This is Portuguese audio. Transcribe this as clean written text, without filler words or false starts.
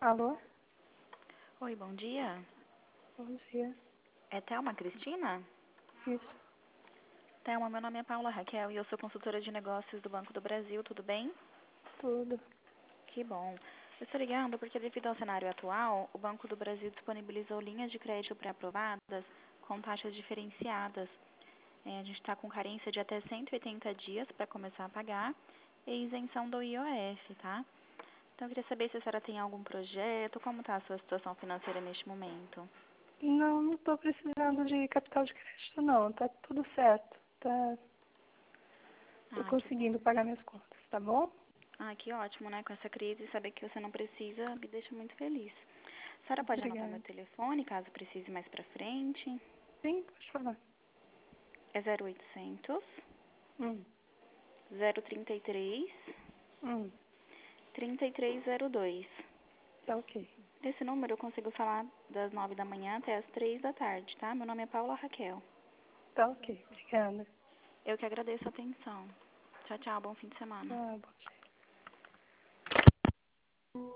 Alô? Oi, bom dia. Bom dia. É Thelma Cristina? Isso, Thelma, meu nome é Paula Raquel e eu sou consultora de negócios do Banco do Brasil, tudo bem? tudo. Que bom. Eu estou ligando porque, devido ao cenário atual, o Banco do Brasil disponibilizou linhas de crédito pré-aprovadas com taxas diferenciadas. A gente está com carência de até 180 dias para começar a pagar e isenção do IOF, tá? Então, eu queria saber se a senhora tem algum projeto, como está a sua situação financeira neste momento. Não estou precisando de capital de crédito, não. Tá tudo certo. Tô Ah, que bom. conseguindo pagar minhas contas, tá bom? Ah, que ótimo, né? Com essa crise, saber que você não precisa me deixa muito feliz. A senhora pode anotar meu Obrigada. telefone, caso precise mais pra frente. Sim, pode falar. É 0800 Hum, 033 hum, 3302. tá ok. Esse número eu consigo falar das 9 da manhã até as 3 da tarde, tá? Meu nome é Paula Raquel. Tá ok, obrigada. Eu que agradeço a atenção. Tchau, tchau. Bom fim de semana. Tá bom.